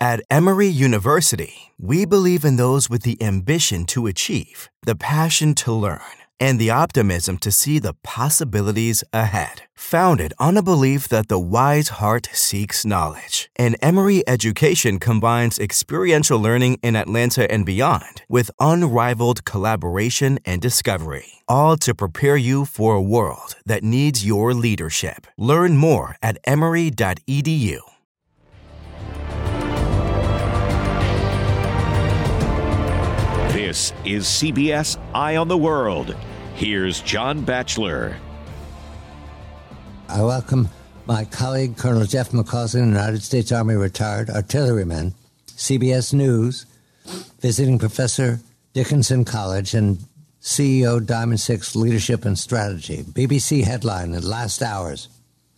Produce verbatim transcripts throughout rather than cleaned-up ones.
At Emory University, we believe in those with the ambition to achieve, the passion to learn, and the optimism to see the possibilities ahead. Founded on a belief that the wise heart seeks knowledge, and Emory education combines experiential learning in Atlanta and beyond with unrivaled collaboration and discovery, all to prepare you for a world that needs your leadership. Learn more at emory dot e d u. This is C B S Eye on the World. Here's John Batchelor. I welcome my colleague, Colonel Jeff McCausland, United States Army retired artilleryman, C B S News, visiting professor, Dickinson College, and C E O, Diamond Six Leadership and Strategy. B B C headline in the last hours.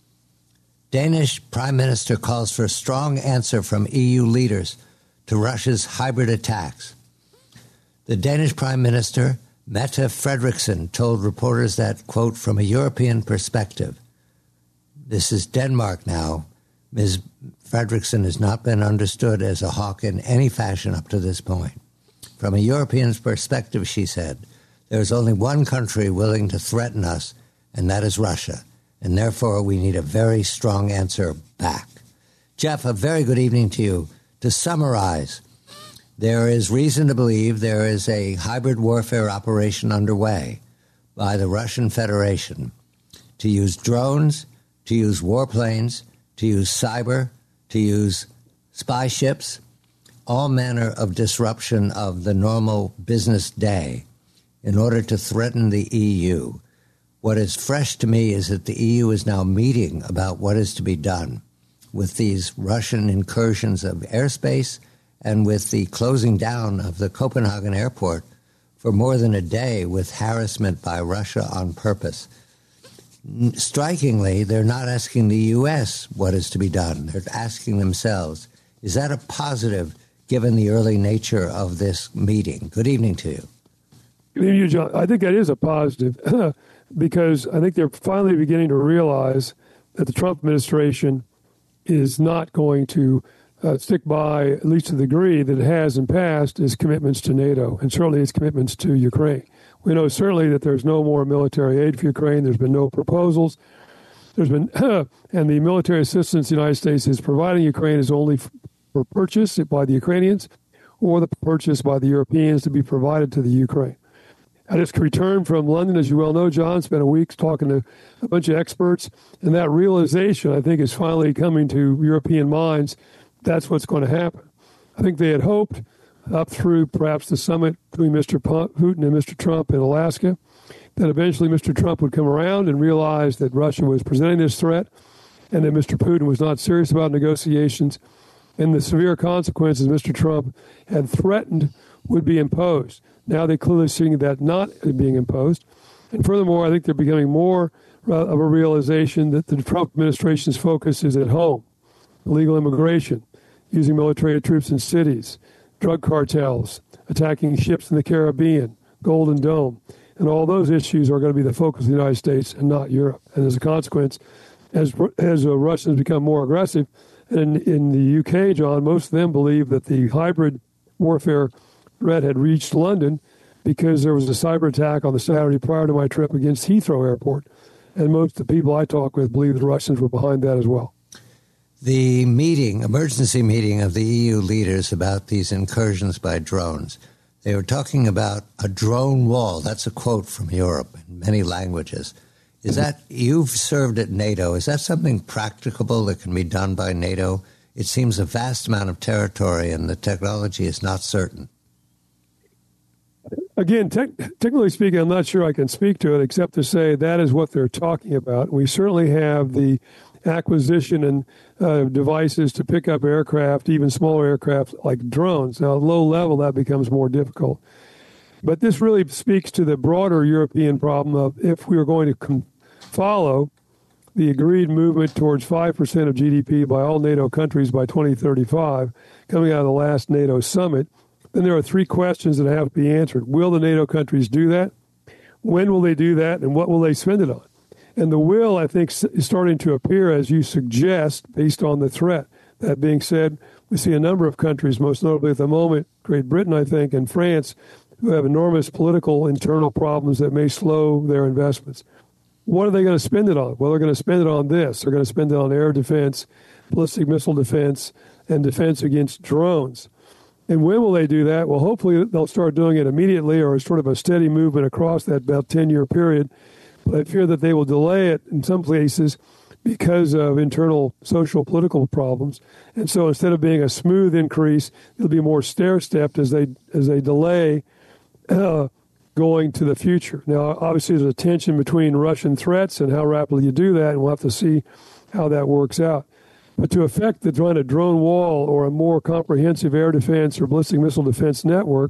Danish Prime Minister calls for a strong answer from E U leaders to Russia's hybrid attacks. The Danish Prime Minister, Mette Frederiksen, told reporters that, quote, from a European perspective, this is Denmark now, Miz Frederiksen has not been understood as a hawk in any fashion up to this point. From a European perspective, she said, there is only one country willing to threaten us, and that is Russia. And therefore, we need a very strong answer back. Jeff, a very good evening to you. To summarize, there is reason to believe there is a hybrid warfare operation underway by the Russian Federation to use drones, to use warplanes, to use cyber, to use spy ships, all manner of disruption of the normal business day in order to threaten the E U. What is fresh to me is that the E U is now meeting about what is to be done with these Russian incursions of airspace and with the closing down of the Copenhagen airport for more than a day with harassment by Russia on purpose. Strikingly, they're not asking the U S what is to be done. They're asking themselves. Is that a positive, given the early nature of this meeting? Good evening to you. Good evening, you, John. I think that is a positive because I think they're finally beginning to realize that the Trump administration is not going to Uh, stick by, at least to the degree that it has in past, its commitments to NATO and certainly its commitments to Ukraine. We know certainly that there's no more military aid for Ukraine. There's been no proposals. There's been, and the military assistance the United States is providing Ukraine is only for purchase by the Ukrainians or the purchase by the Europeans to be provided to the Ukraine. I just returned from London, as you well know, John. Spent a week talking to a bunch of experts, and that realization, I think, is finally coming to European minds. That's what's going to happen. I think they had hoped up through perhaps the summit between Mister Putin and Mister Trump in Alaska that eventually Mister Trump would come around and realize that Russia was presenting this threat and that Mister Putin was not serious about negotiations and the severe consequences Mister Trump had threatened would be imposed. Now they're clearly seeing that not being imposed. And furthermore, I think they're becoming more of a realization that the Trump administration's focus is at home. Illegal immigration, using military troops in cities, drug cartels, attacking ships in the Caribbean, Golden Dome. And all those issues are going to be the focus of the United States and not Europe. And as a consequence, as as uh, Russians become more aggressive, and in the U K, John, most of them believe that the hybrid warfare threat had reached London because there was a cyber attack on the Saturday prior to my trip against Heathrow Airport. And most of the people I talk with believe the Russians were behind that as well. The meeting, emergency meeting of the E U leaders about these incursions by drones, they were talking about a drone wall. That's a quote from Europe in many languages. Is that, you've served at NATO, is that something practicable that can be done by NATO? It seems a vast amount of territory and the technology is not certain. Again, te- technically speaking, I'm not sure I can speak to it except to say that is what they're talking about. We certainly have the acquisition and uh, devices to pick up aircraft, even smaller aircraft like drones. Now, at low level, that becomes more difficult. But this really speaks to the broader European problem of if we are going to com- follow the agreed movement towards five percent of G D P by all NATO countries by twenty thirty-five, coming out of the last NATO summit, then there are three questions that have to be answered. Will the NATO countries do that? When will they do that? And what will they spend it on? And the will, I think, is starting to appear, as you suggest, based on the threat. That being said, we see a number of countries, most notably at the moment, Great Britain, I think, and France, who have enormous political internal problems that may slow their investments. What are they going to spend it on? Well, they're going to spend it on this. They're going to spend it on air defense, ballistic missile defense, and defense against drones. And when will they do that? Well, hopefully they'll start doing it immediately or as sort of a steady movement across that about ten-year period. But I fear that they will delay it in some places because of internal social political problems. And so instead of being a smooth increase, it'll be more stair-stepped as they as they delay uh, going to the future. Now, obviously, there's a tension between Russian threats and how rapidly you do that, and we'll have to see how that works out. But to effect the kind of drone wall or a more comprehensive air defense or ballistic missile defense network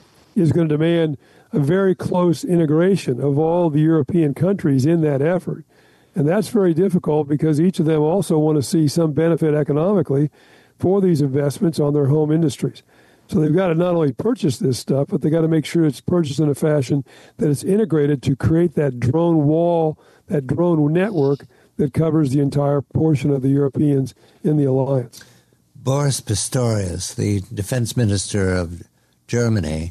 is going to demand a very close integration of all the European countries in that effort. And that's very difficult because each of them also want to see some benefit economically for these investments on their home industries. So they've got to not only purchase this stuff, but they've got to make sure it's purchased in a fashion that it's integrated to create that drone wall, that drone network that covers the entire portion of the Europeans in the alliance. Boris Pistorius, the defense minister of Germany,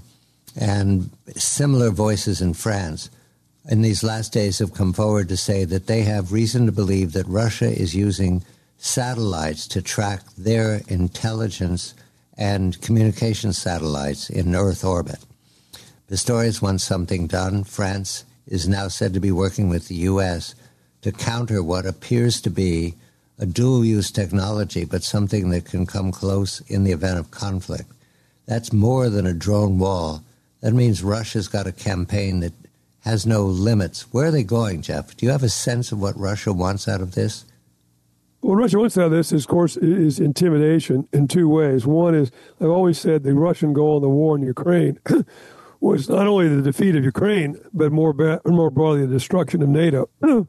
and similar voices in France, in these last days have come forward to say that they have reason to believe that Russia is using satellites to track their intelligence and communication satellites in Earth orbit. Pistorius wants something done. France is now said to be working with the U S to counter what appears to be a dual-use technology, but something that can come close in the event of conflict. That's more than a drone wall. That means Russia's got a campaign that has no limits. Where are they going, Jeff? Do you have a sense of what Russia wants out of this? What Russia wants out of this, is, of course, is intimidation in two ways. One is, I've always said the Russian goal in the war in Ukraine was not only the defeat of Ukraine, but more, ba- more broadly the destruction of NATO.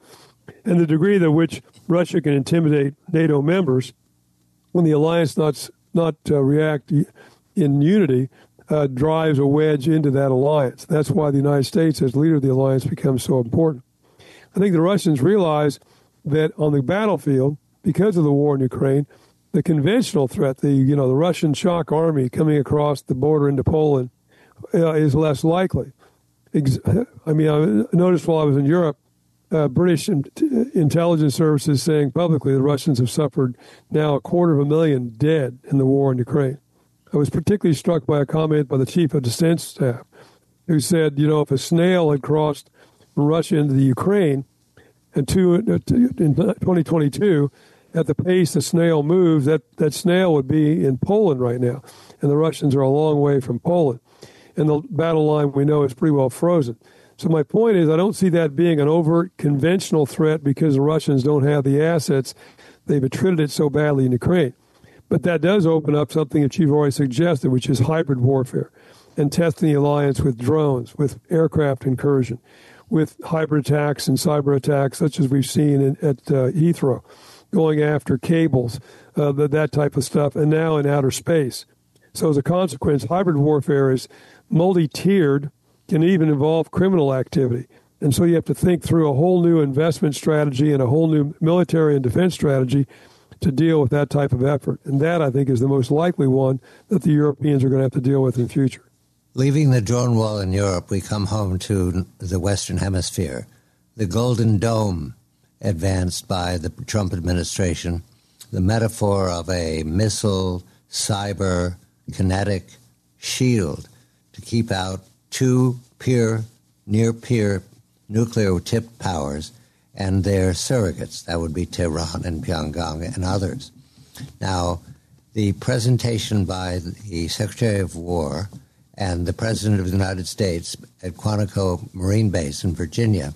And the degree to which Russia can intimidate NATO members when the alliance not, not uh, react in unity uh, drives a wedge into that alliance. That's why the United States, as leader of the alliance, becomes so important. I think the Russians realize that on the battlefield, because of the war in Ukraine, the conventional threat, the you know the Russian shock army coming across the border into Poland, uh, is less likely. Ex- I mean, I noticed while I was in Europe, Uh, British in- intelligence services saying publicly the Russians have suffered now a quarter of a million dead in the war in Ukraine. I was particularly struck by a comment by the chief of defense staff who said, you know, if a snail had crossed from Russia into the Ukraine and two, in twenty twenty-two, at the pace the snail moves, that, that snail would be in Poland right now. And the Russians are a long way from Poland. And the battle line, we know, is pretty well frozen. So my point is I don't see that being an overt conventional threat because the Russians don't have the assets. They've attrited it so badly in Ukraine. But that does open up something that you've already suggested, which is hybrid warfare and testing the alliance with drones, with aircraft incursion, with hybrid attacks and cyber attacks such as we've seen in, at uh, Heathrow, going after cables, uh, that, that type of stuff, and now in outer space. So as a consequence, hybrid warfare is multi-tiered, can even involve criminal activity. And so you have to think through a whole new investment strategy and a whole new military and defense strategy to deal with that type of effort. And that, I think, is the most likely one that the Europeans are going to have to deal with in the future. Leaving the drone wall in Europe, we come home to the Western Hemisphere. The Golden Dome advanced by the Trump administration, the metaphor of a missile, cyber, kinetic shield to keep out two peer, near-peer nuclear-tipped powers and their surrogates. That would be Tehran and Pyongyang and others. Now, the presentation by the Secretary of War and the President of the United States at Quantico Marine Base in Virginia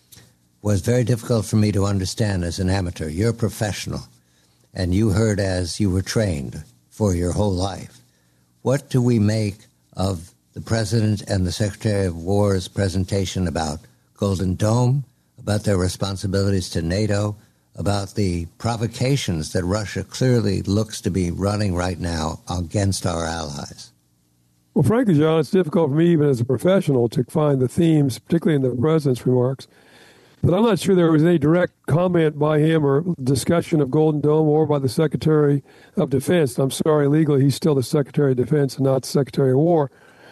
was very difficult for me to understand as an amateur. You're a professional, and you heard as you were trained for your whole life. What do we make of the President and the Secretary of War's presentation about Golden Dome, about their responsibilities to NATO, about the provocations that Russia clearly looks to be running right now against our allies? Well, frankly, John, it's difficult for me, even as a professional, to find the themes, particularly in the President's remarks. But I'm not sure there was any direct comment by him or discussion of Golden Dome or by the Secretary of Defense. I'm sorry, legally, he's still the Secretary of Defense and not the Secretary of War.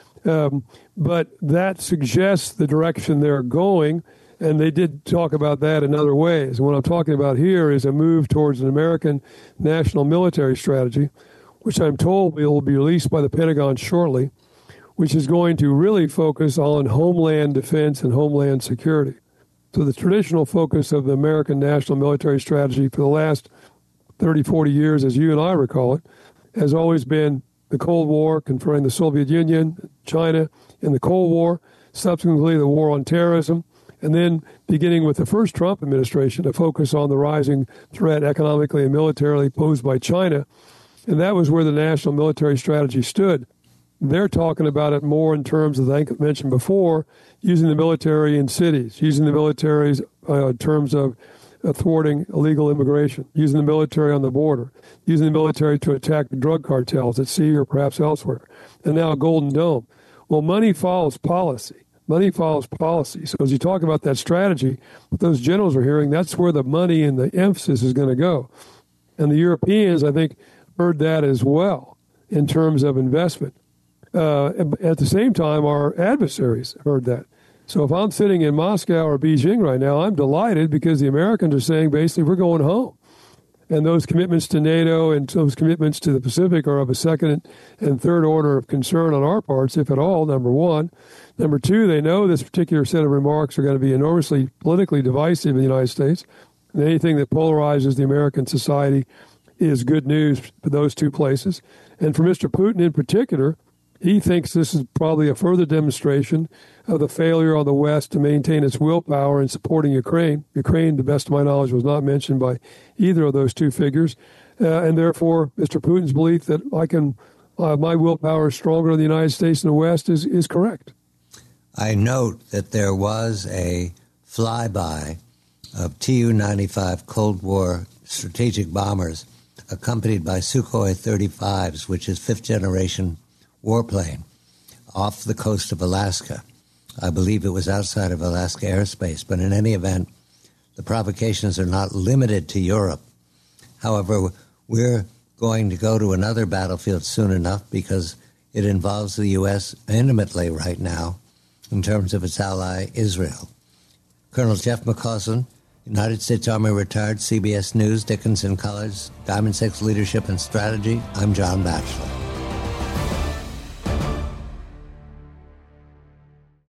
Um, but that suggests the direction they're going, and they did talk about that in other ways. And what I'm talking about here is a move towards an American national military strategy, which I'm told will be released by the Pentagon shortly, which is going to really focus on homeland defense and homeland security. So the traditional focus of the American national military strategy for the last thirty, forty years, as you and I recall it, has always been the Cold War, confronting the Soviet Union, China in the Cold War, subsequently the war on terrorism, and then beginning with the first Trump administration to focus on the rising threat economically and militarily posed by China. And that was where the national military strategy stood. They're talking about it more in terms of, I think I mentioned before, using the military in cities, using the military uh, in terms of uh, thwarting illegal immigration, using the military on the border, using the military to attack drug cartels at sea or perhaps elsewhere, and now Golden Dome. Well, money follows policy. Money follows policy. So as you talk about that strategy, what those generals are hearing, that's where the money and the emphasis is going to go. And the Europeans, I think, heard that as well in terms of investment. Uh, at the same time, our adversaries heard that. So if I'm sitting in Moscow or Beijing right now, I'm delighted because the Americans are saying basically we're going home. And those commitments to NATO and those commitments to the Pacific are of a second and third order of concern on our parts, if at all, number one. Number two, they know this particular set of remarks are going to be enormously politically divisive in the United States. And anything that polarizes the American society is good news for those two places. And for Mister Putin in particular, he thinks this is probably a further demonstration of the failure on the West to maintain its willpower in supporting Ukraine. Ukraine, to the best of my knowledge, was not mentioned by either of those two figures. Uh, and therefore, Mister Putin's belief that I can, uh, my willpower is stronger in the United States and the West is, is correct. I note that there was a flyby of T U ninety-five Cold War strategic bombers accompanied by Sukhoi thirty-fives, which is fifth-generation warplane, off the coast of Alaska. I believe it was outside of Alaska airspace, but in any event, the provocations are not limited to Europe. However, we're going to go to another battlefield soon enough because it involves the U S intimately right now in terms of its ally, Israel. Colonel Jeff McCausland, United States Army retired, C B S News, Dickinson College, Diamond Six Leadership and Strategy. I'm John Batchelor.